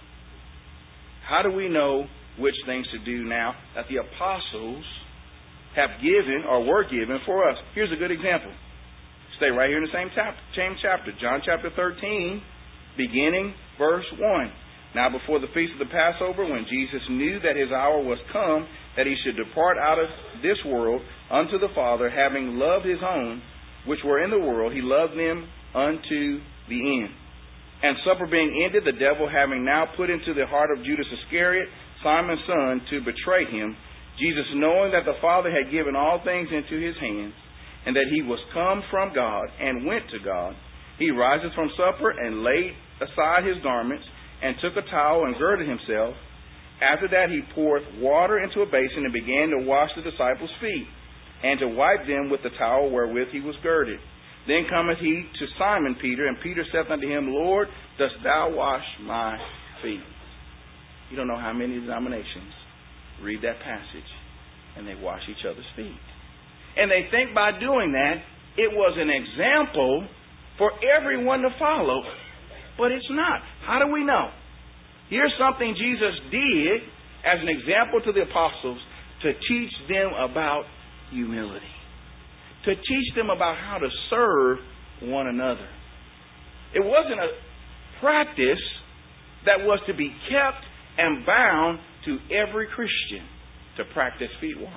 How do we know which things to do now that the apostles have given or were given for us? Here's a good example. Stay right here in the same chapter, same chapter, John chapter thirteen, beginning verse one. Now before the feast of the Passover, when Jesus knew that his hour was come, that he should depart out of this world unto the Father, having loved his own, which were in the world, he loved them unto the end. And supper being ended, the devil having now put into the heart of Judas Iscariot, Simon's son, to betray him, Jesus, knowing that the Father had given all things into his hands, and that he was come from God, and went to God, he rises from supper, and laid aside his garments, and took a towel, and girded himself. After that he poured water into a basin, and began to wash the disciples' feet, and to wipe them with the towel wherewith he was girded. Then cometh he to Simon Peter, and Peter saith unto him, Lord, dost thou wash my feet? You don't know how many denominations read that passage, and they wash each other's feet. And they think by doing that, it was an example for everyone to follow. But it's not. How do we know? Here's something Jesus did as an example to the apostles to teach them about humility. To teach them about how to serve one another. It wasn't a practice that was to be kept and bound to every Christian to practice feet washing.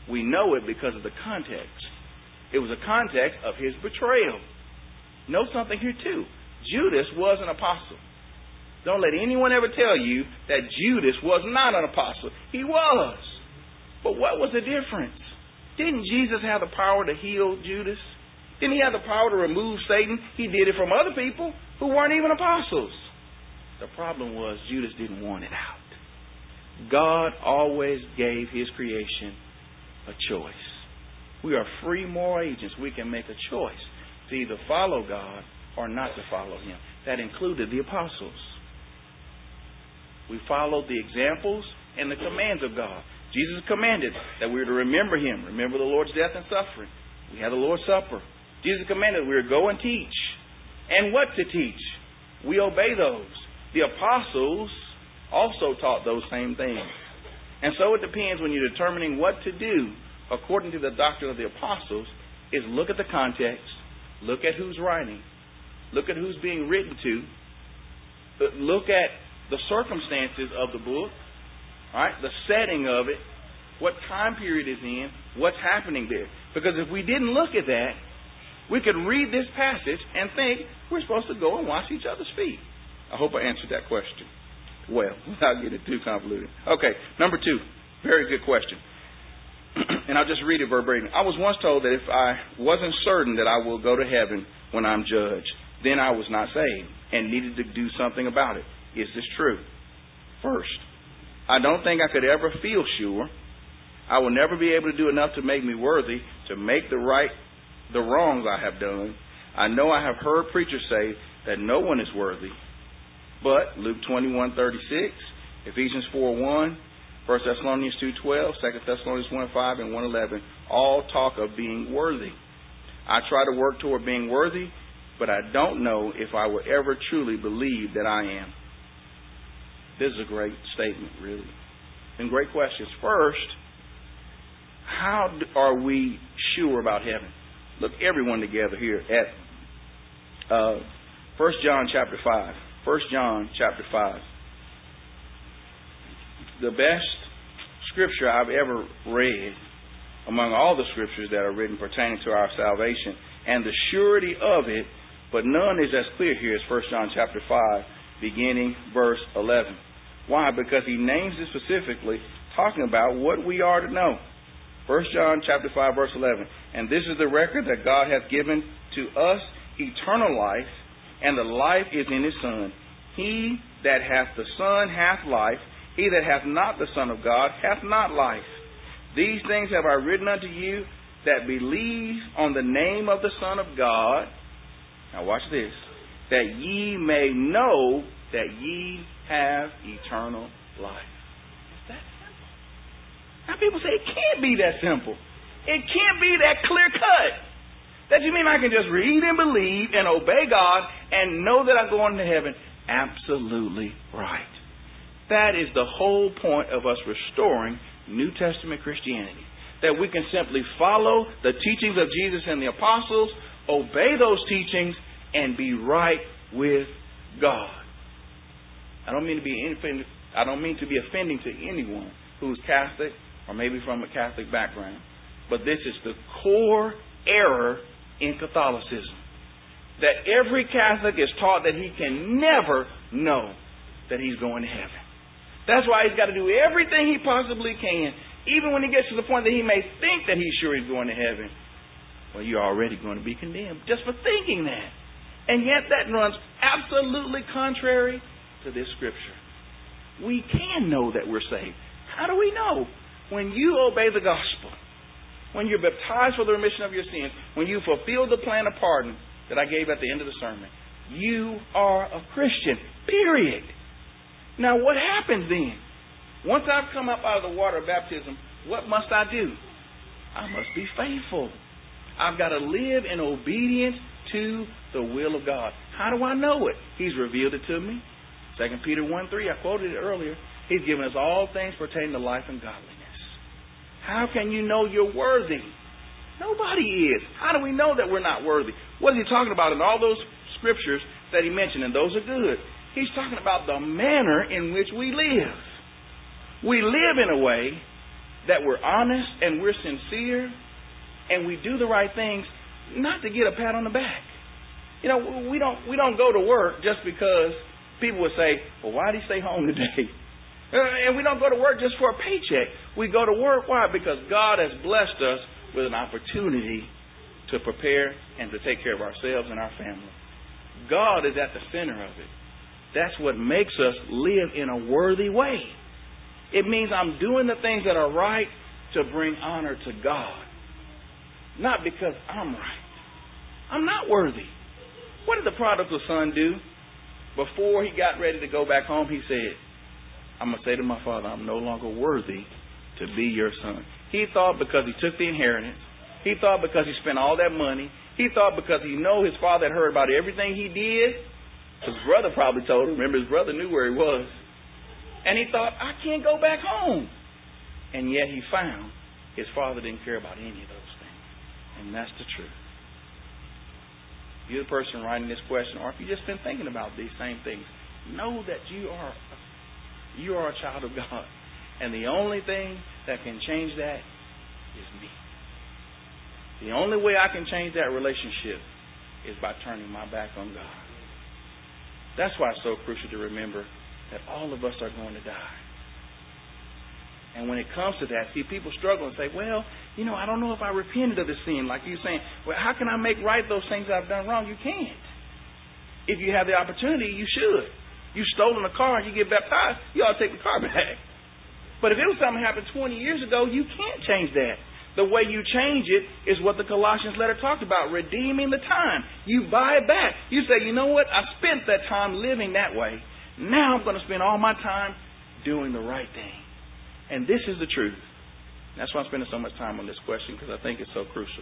We know it because of the context. It was a context of his betrayal. Note something here too. Judas was an apostle. Don't let anyone ever tell you that Judas was not an apostle. He was. But what was the difference? Didn't Jesus have the power to heal Judas? Didn't he have the power to remove Satan? He did it from other people who weren't even apostles. The problem was Judas didn't want it out. God always gave his creation a choice. We are free moral agents. We can make a choice to either follow God or not to follow him. That included the apostles. We followed the examples and the commands of God. Jesus commanded that we were to remember him. Remember the Lord's death and suffering. We had the Lord's Supper. Jesus commanded that we were to go and teach. And what to teach? We obey those. The apostles also taught those same things. And so it depends when you're determining what to do according to the doctrine of the apostles is look at the context, look at who's writing, look at who's being written to, look at the circumstances of the book, all right, the setting of it, what time period is in, what's happening there. Because if we didn't look at that, we could read this passage and think we're supposed to go and wash each other's feet. I hope I answered that question well, without getting too convoluted. Okay, number two, very good question. And I'll just read it verbatim. I was once told that if I wasn't certain that I will go to heaven when I'm judged, then I was not saved and needed to do something about it. Is this true? First, I don't think I could ever feel sure. I will never be able to do enough to make me worthy to make the right, the wrongs I have done. I know I have heard preachers say that no one is worthy. But Luke twenty-one thirty-six, Ephesians four one, First Thessalonians two twelve, Second Thessalonians one five, and one eleven all talk of being worthy. I try to work toward being worthy, but I don't know if I will ever truly believe that I am. This is a great statement, really. And great questions. First, how are we sure about heaven? Look, everyone together here at uh, First John chapter five. First John chapter five. The best scripture I've ever read among all the scriptures that are written pertaining to our salvation and the surety of it, but none is as clear here as First John chapter five, beginning verse eleven. Why? Because he names it specifically, talking about what we are to know. First John chapter five, verse eleven. And this is the record that God hath given to us, eternal life, and the life is in his Son. He that hath the Son hath life. He that hath not the Son of God hath not life. These things have I written unto you that believe on the name of the Son of God. Now watch this. That ye may know that ye have eternal life. It's that simple. Now people say it can't be that simple. It can't be that clear cut. That you mean I can just read and believe and obey God and know that I'm going to heaven? Absolutely right. That is the whole point of us restoring New Testament Christianity. That we can simply follow the teachings of Jesus and the apostles, obey those teachings, and be right with God. I don't mean to be anything, I don't mean to be offending to anyone who's Catholic or maybe from a Catholic background. But this is the core error in Catholicism. That every Catholic is taught that he can never know that he's going to heaven. That's why he's got to do everything he possibly can, even when he gets to the point that he may think that he's sure he's going to heaven. Well, you're already going to be condemned just for thinking that. And yet that runs absolutely contrary to this scripture. We can know that we're saved. How do we know? When you obey the gospel, when you're baptized for the remission of your sins, when you fulfill the plan of pardon that I gave at the end of the sermon, you are a Christian, period. Now what happens then? Once I've come up out of the water of baptism, what must I do? I must be faithful. I've got to live in obedience to the will of God. How do I know it? He's revealed it to me. Second Peter one three, I quoted it earlier. He's given us all things pertaining to life and godliness. How can you know you're worthy? Nobody is. How do we know that we're not worthy? What is he talking about in all those scriptures that he mentioned? And those are good. He's talking about the manner in which we live. We live in a way that we're honest and we're sincere and we do the right things, not to get a pat on the back. You know, we don't we don't go to work just because people would say, well, why did he stay home today? And we don't go to work just for a paycheck. We go to work, why? Because God has blessed us with an opportunity to prepare and to take care of ourselves and our family. God is at the center of it. That's what makes us live in a worthy way. It means I'm doing the things that are right to bring honor to God. Not because I'm right. I'm not worthy. What did the prodigal son do? Before he got ready to go back home, he said, I'm going to say to my father, I'm no longer worthy to be your son. He thought because he took the inheritance, he thought because he spent all that money, he thought because he know his father had heard about everything he did, his brother probably told him, remember his brother knew where he was, and he thought, I can't go back home. And yet he found his father didn't care about any of those things. And that's the truth. You're the person writing this question, or if you've just been thinking about these same things, know that you are you are a child of God. And the only thing that can change that is me. The only way I can change that relationship is by turning my back on God. That's why it's so crucial to remember that all of us are going to die. And when it comes to that, see, people struggle and say, well, you know, I don't know if I repented of the sin. Like you're saying, well, how can I make right those things I've done wrong? You can't. If you have the opportunity, you should. You've stolen a car and you get baptized, you ought to take the car back. But if it was something that happened twenty years ago, you can't change that. The way you change it is what the Colossians letter talked about, redeeming the time. You buy it back. You say, you know what? I spent that time living that way. Now I'm going to spend all my time doing the right thing. And this is the truth. That's why I'm spending so much time on this question, because I think it's so crucial.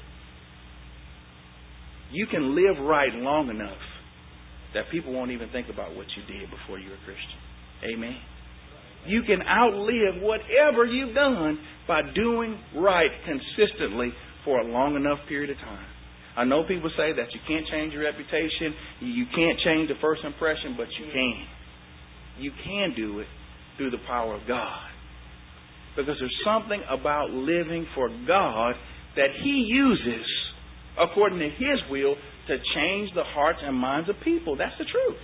You can live right long enough that people won't even think about what you did before you were a Christian. Amen. You can outlive whatever you've done by doing right consistently for a long enough period of time. I know people say that you can't change your reputation, you can't change the first impression, but you can. You can do it through the power of God. Because there's something about living for God that He uses according to His will to change the hearts and minds of people. That's the truth.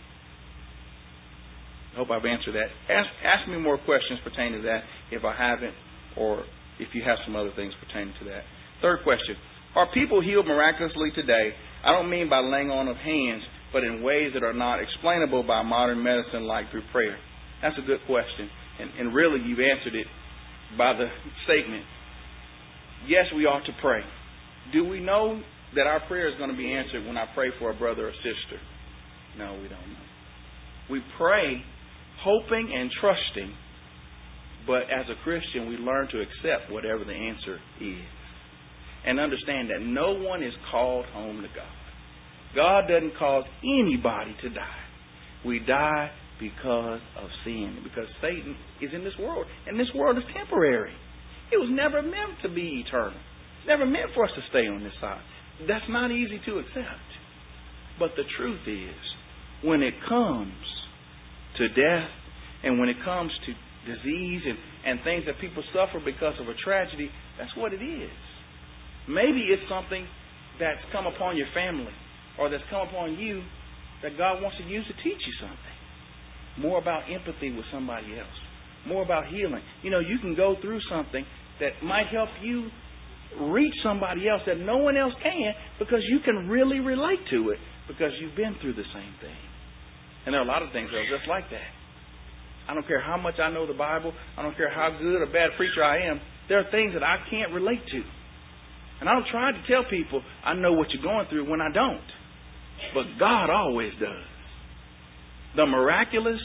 I hope I've answered that. Ask, ask me more questions pertaining to that if I haven't, or if you have some other things pertaining to that. Third question. Are people healed miraculously today? I don't mean by laying on of hands, but in ways that are not explainable by modern medicine like through prayer. That's a good question. And, and really you've answered it by the statement. Yes, we ought to pray. Do we know that our prayer is going to be answered when I pray for a brother or sister? No, we don't know. We pray hoping and trusting, but as a Christian we learn to accept whatever the answer is. And understand that no one is called home to God. God doesn't cause anybody to die. We die because of sin, because Satan is in this world, and this world is temporary. It was never meant to be eternal. It's never meant for us to stay on this side. That's not easy to accept. But the truth is, when it comes to death, and when it comes to disease and, and things that people suffer because of a tragedy, that's what it is. Maybe it's something that's come upon your family, or that's come upon you, that God wants to use to teach you something. More about empathy with somebody else. More about healing. You know, you can go through something that might help you reach somebody else that no one else can, because you can really relate to it, because you've been through the same thing. And there are a lot of things that are just like that. I don't care how much I know the Bible. I don't care how good or bad preacher I am. There are things that I can't relate to. And I don't try to tell people I know what you're going through when I don't. But God always does. The miraculous,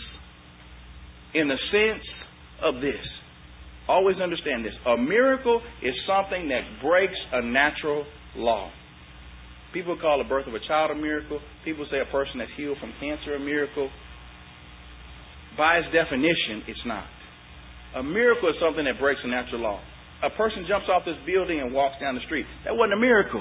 in the sense of this. Always understand this. A miracle is something that breaks a natural law. People call the birth of a child a miracle. People say a person that's healed from cancer a miracle. By its definition, it's not. A miracle is something that breaks a natural law. A person jumps off this building and walks down the street. That wasn't a miracle.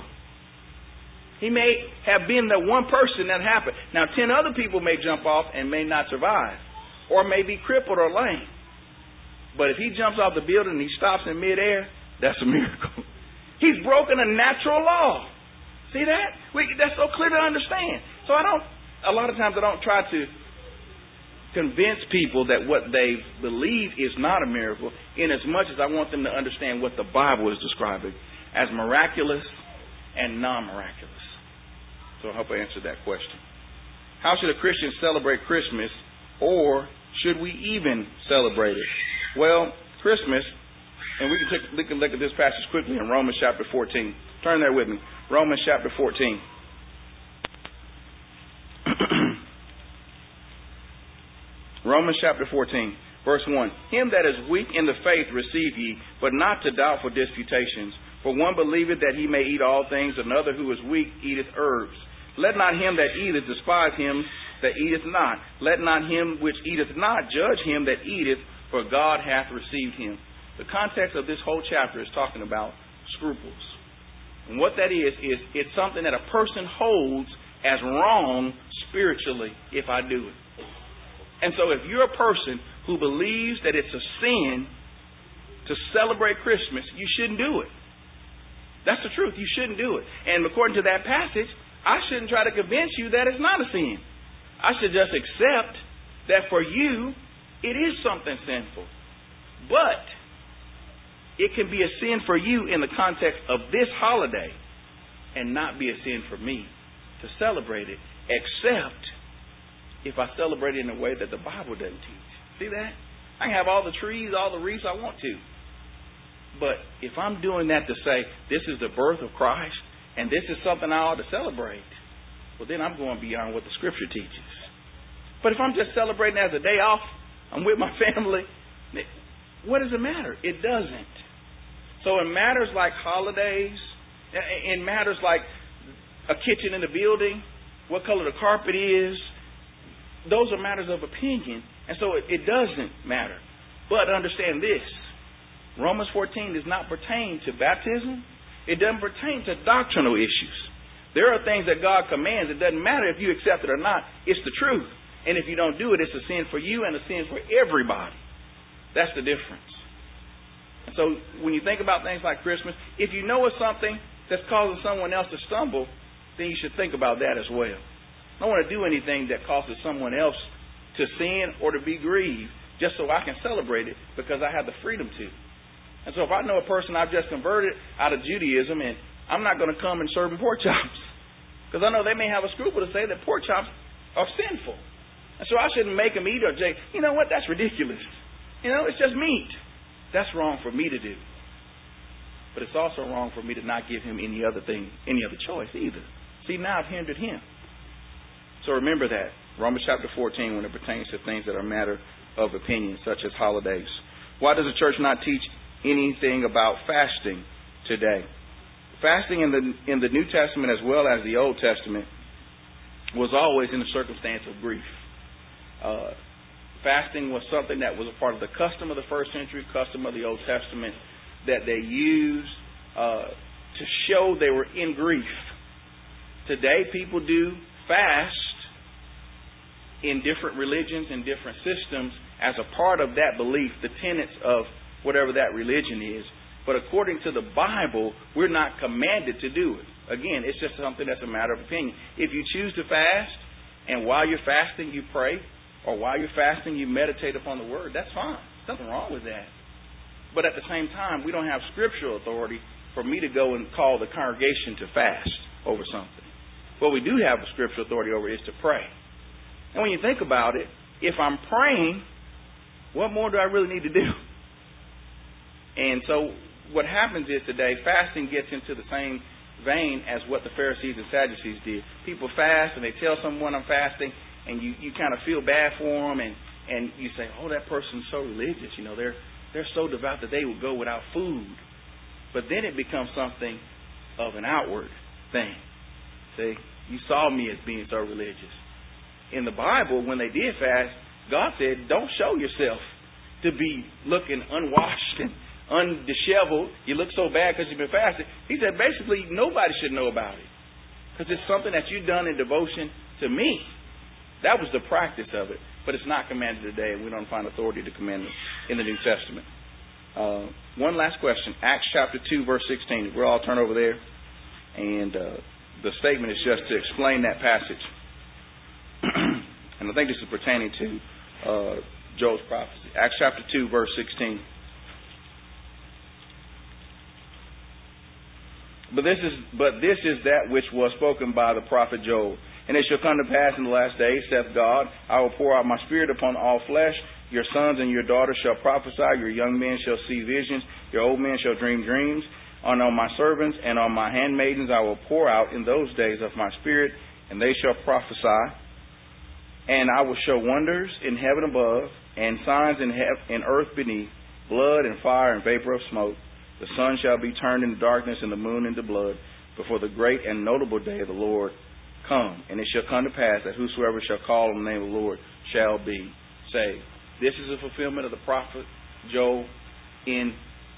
He may have been the one person that happened. Now, ten other people may jump off and may not survive, or may be crippled or lame. But if he jumps off the building and he stops in midair, that's a miracle. He's broken a natural law. See that? We, that's so clear to understand. So I don't, a lot of times I don't try to convince people that what they believe is not a miracle, in as much as I want them to understand what the Bible is describing as miraculous and non-miraculous. So I hope I answered that question. How should a Christian celebrate Christmas, or should we even celebrate it? Well, Christmas, and we can, take, we can look at this passage quickly in Romans chapter fourteen. Turn there with me. Romans chapter fourteen. Romans chapter fourteen, verse one. Him that is weak in the faith receive ye, but not to doubtful disputations. For one believeth that he may eat all things, another who is weak eateth herbs. Let not him that eateth despise him that eateth not. Let not him which eateth not judge him that eateth, for God hath received him. The context of this whole chapter is talking about scruples. And what that is, is it's something that a person holds as wrong spiritually if I do it. And so if you're a person who believes that it's a sin to celebrate Christmas, you shouldn't do it. That's the truth. You shouldn't do it. And according to that passage, I shouldn't try to convince you that it's not a sin. I should just accept that for you, it is something sinful. But it can be a sin for you in the context of this holiday and not be a sin for me to celebrate it, except if I celebrate it in a way that the Bible doesn't teach. See that? I can have all the trees, all the wreaths I want to. But if I'm doing that to say, this is the birth of Christ, and this is something I ought to celebrate, well, then I'm going beyond what the Scripture teaches. But if I'm just celebrating as a day off, I'm with my family, what does it matter? It doesn't. So in matters like holidays, in matters like a kitchen in the building, what color the carpet is, those are matters of opinion, and so it, it doesn't matter. But understand this, Romans fourteen does not pertain to baptism. It doesn't pertain to doctrinal issues. There are things that God commands. It doesn't matter if you accept it or not. It's the truth. And if you don't do it, it's a sin for you and a sin for everybody. That's the difference. And so when you think about things like Christmas, if you know it's something that's causing someone else to stumble, then you should think about that as well. I don't want to do anything that causes someone else to sin or to be grieved just so I can celebrate it because I have the freedom to. And so if I know a person I've just converted out of Judaism, and I'm not going to come and serve them pork chops because I know they may have a scruple to say that pork chops are sinful. And so I shouldn't make them eat or say, you know what, that's ridiculous. You know, it's just meat. That's wrong for me to do. But it's also wrong for me to not give him any other thing, any other choice either. See, now I've hindered him. So remember that. Romans chapter fourteen, when it pertains to things that are a matter of opinion, such as holidays. Why does the church not teach anything about fasting today? Fasting in the in the New Testament as well as the Old Testament was always in a circumstance of grief. Uh, fasting was something that was a part of the custom of the first century, custom of the Old Testament, that they used uh, to show they were in grief. Today, people do fast in different religions and different systems as a part of that belief, the tenets of whatever that religion is. But according to the Bible, we're not commanded to do it. Again, it's just something that's a matter of opinion. If you choose to fast, and while you're fasting you pray, or while you're fasting you meditate upon the Word, that's fine. There's nothing wrong with that. But at the same time, we don't have scriptural authority for me to go and call the congregation to fast over something. What we do have a scriptural authority over is to pray. And when you think about it, if I'm praying, what more do I really need to do? And so what happens is today, fasting gets into the same vein as what the Pharisees and Sadducees did. People fast and they tell someone I'm fasting, and you, you kind of feel bad for them, and, and you say, oh, that person's so religious. You know, they're they're so devout that they will go without food. But then it becomes something of an outward thing. See, you saw me as being so religious. In the Bible, when they did fast, God said, don't show yourself to be looking unwashed and undisheveled. You look so bad because you've been fasting. He said, basically, nobody should know about it because it's something that you've done in devotion to me. That was the practice of it. but it's not commanded today, and we don't find authority to command it in the New Testament. Uh, one last question. Acts chapter two, verse sixteen. We'll all turn over there. And uh, the statement is just to explain that passage. And I think this is pertaining to uh, Joel's prophecy. Acts chapter two, verse sixteen. But this is but this is that which was spoken by the prophet Joel. And it shall come to pass in the last days, saith God, I will pour out my spirit upon all flesh. Your sons and your daughters shall prophesy. Your young men shall see visions. Your old men shall dream dreams. And on my servants and on my handmaidens I will pour out in those days of my spirit, and they shall prophesy. And I will show wonders in heaven above, and signs in, he- in earth beneath, blood and fire and vapor of smoke. The sun shall be turned into darkness and the moon into blood, before the great and notable day of the Lord come. And it shall come to pass that whosoever shall call on the name of the Lord shall be saved. This is a fulfillment of the prophet Joel in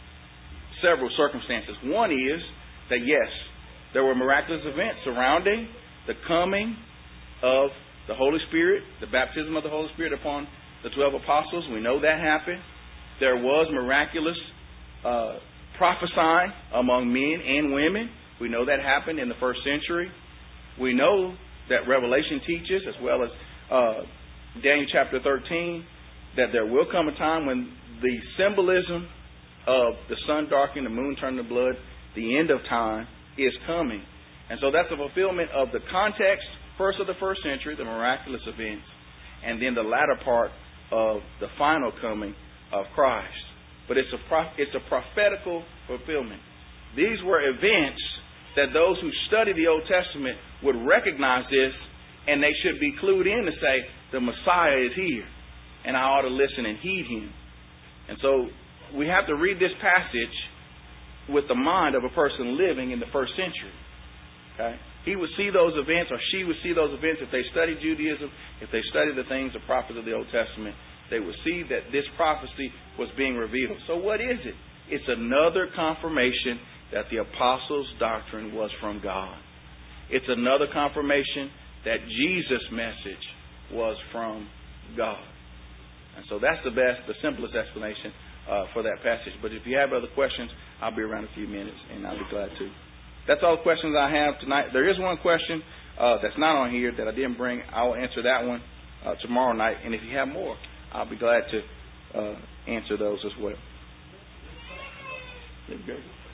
several circumstances. One is that, yes, there were miraculous events surrounding the coming of the Holy Spirit, the baptism of the Holy Spirit upon the twelve apostles. We know that happened. There was miraculous uh, prophesying among men and women. We know that happened in the first century. We know that Revelation teaches, as well as uh, Daniel chapter thirteen, that there will come a time when the symbolism of the sun darkening, the moon turning to blood, the end of time is coming. And so that's a fulfillment of the context, first of the first century, the miraculous events, and then the latter part of the final coming of Christ. But it's a pro- it's a prophetical fulfillment. These were events that those who study the Old Testament would recognize this, and they should be clued in to say, the Messiah is here, and I ought to listen and heed him. And so we have to read this passage with the mind of a person living in the first century. Okay? He would see those events, or she would see those events if they studied Judaism, if they studied the things, the prophets of the Old Testament. They would see that this prophecy was being revealed. So what is it? It's another confirmation that the apostles' doctrine was from God. It's another confirmation that Jesus' message was from God. And so that's the best, the simplest explanation uh, for that passage. But if you have other questions, I'll be around a few minutes, and I'll be glad to. That's all the questions I have tonight. There is one question uh, that's not on here that I didn't bring. I'll answer that one uh, tomorrow night. And if you have more, I'll be glad to uh, answer those as well. There we go.